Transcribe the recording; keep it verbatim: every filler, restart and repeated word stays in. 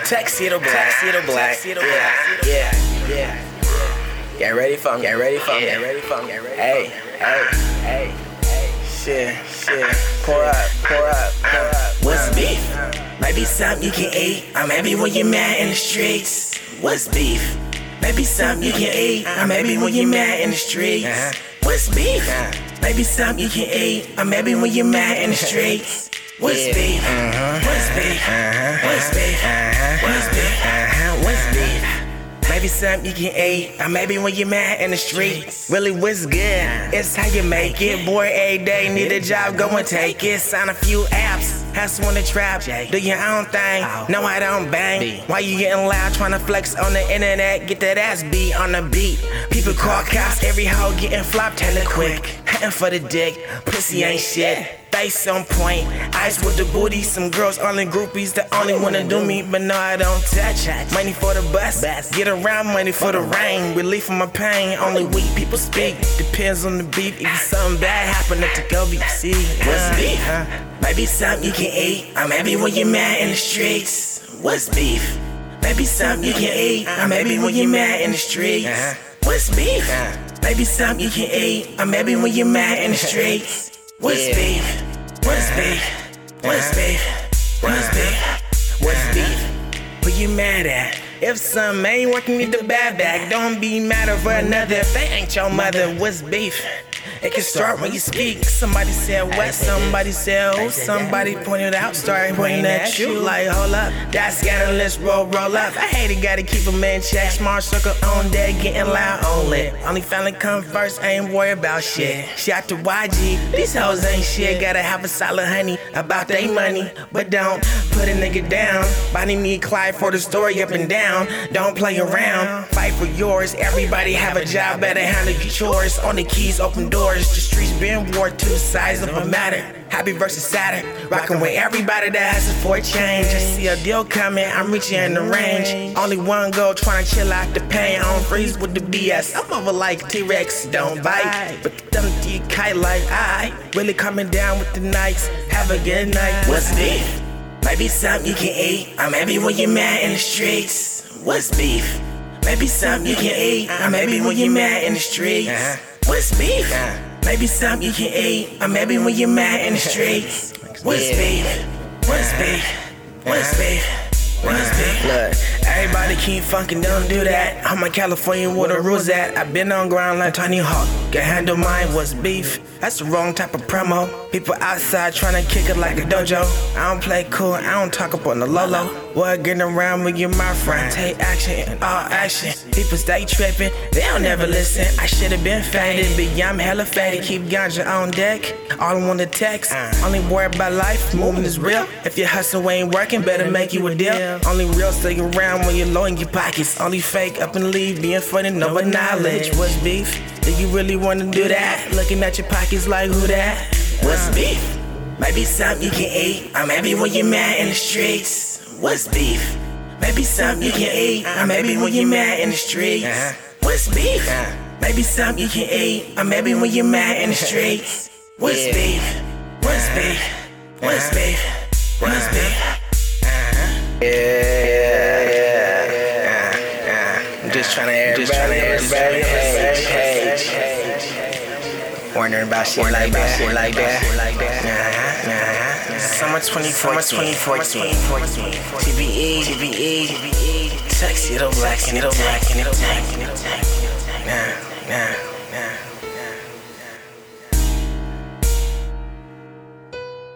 Tuxedo black, tuxedo black, yeah, yeah, yeah. Get ready for me, get ready for me, get ready for me, get ready. Hey, hey, hey, hey. Shit, shit. Pour up, pour up, pour up. What's beef? Maybe something you can eat. I'm happy when you're mad in the streets. What's beef? Maybe something you can eat. I'm happy when you're mad in the streets. What's beef? Maybe something you can eat. I'm happy when you're mad in the streets. What's beef? What's beef? What's beef? What's beef? What's beef? Maybe something you can eat, or maybe when you're mad in the streets. Really, what's good? It's how you make it. Boy, every day need a job, go and take it. Sign a few apps, have someone to trap. Do your own thing, no I don't bang. Why you getting loud, trying to flex on the internet? Get that ass beat on the beat. People call cops, every hoe getting flopped hella quick. Hunting for the dick, pussy ain't shit. Face on point, ice with the booty. Some girls all in groupies that only wanna do me, but no I don't touch. Money for the bus, get around, money for the rain. Relief from my pain, only weak people speak. Depends on the beef, if something bad happen at the go B C. What's beef? Maybe something you can eat. I'm happy when you're mad in the streets. What's beef? Maybe something you can eat. I'm happy when you're mad in the streets. What's beef? Maybe something you can eat. I'm happy when you're mad in the streets. What's beef? What's beef? What's beef? What's beef? What's beef? Who you mad at? If something ain't working, need the bad back. Don't be mad over another if they ain't your mother. What's beef? It can start when you speak. Somebody said what? Somebody said who? Somebody pointed out, started pointing at you. Like, hold up, that's scandalous, roll, roll up. I hate it, gotta keep a man check. Smart circle on deck, getting loud on lit. Only family come first, I ain't worried about shit. Shout to Y G, these hoes ain't shit. Gotta have a solid honey about they money. But don't put a nigga down. Body need Clyde for the story up and down. Don't play around, fight for yours. Everybody have a job, better handle your chores. On the keys, open doors. The streets been war, two sides of a matter. Happy versus Saturn, rockin' with everybody that has it for a change. I see a deal coming, I'm reaching in the range. Only one goal, tryna chill out the pain. I don't freeze with the B S. I'm over like T-Rex, don't bite. But the thumb to your kite like I really coming down with the nights. Have a good night. What's beef? Maybe something you can eat. I'm happy when you're mad in the streets. What's beef? Maybe something you can eat. I'm happy when you're mad in the streets. What's beef? Maybe something you can eat. Or maybe when you're mad in the streets. What's beef? What's beef? What's beef? What's beef? Look, everybody keep funkin', don't do that. I'm in California where the rules at. I been on ground like Tony Hawk. Can handle mine, what's beef? That's the wrong type of promo. People outside tryna kick it like a dojo. I don't play cool, I don't talk up on the low-low. What getting around when you're my friend? Take action in all action. People stay trippin', they don't never listen. I should've been faded, but yeah, I'm hella faded. Keep ganja on deck, all I want to text. Only worry about life, movement is real. If your hustle ain't working, better make you a deal. Only real stay around when you're low in your pockets. Only fake up and leave, being funny, no knowledge. What's beef? Do you really wanna do that? Looking at your pockets like who that? What's beef? Maybe something you can eat. I'm happy when you're mad in the streets. What's beef? Maybe something you can eat. I'm happy when you're mad in the streets. What's beef? Maybe something you can eat. I'm happy when you're mad in the streets. What's beef? What's beef? What's beef? What's beef? Yeah, yeah, yeah. I'm just trying to everybody, everybody, everybody, everybody. Wondering about shit like that, shit like that, like that. Nah, nah. Summer twenty fourteen, T V E, T V E, Tuxedo black, and it'll black, and it'll black, and it'll black. Nah, nah, nah.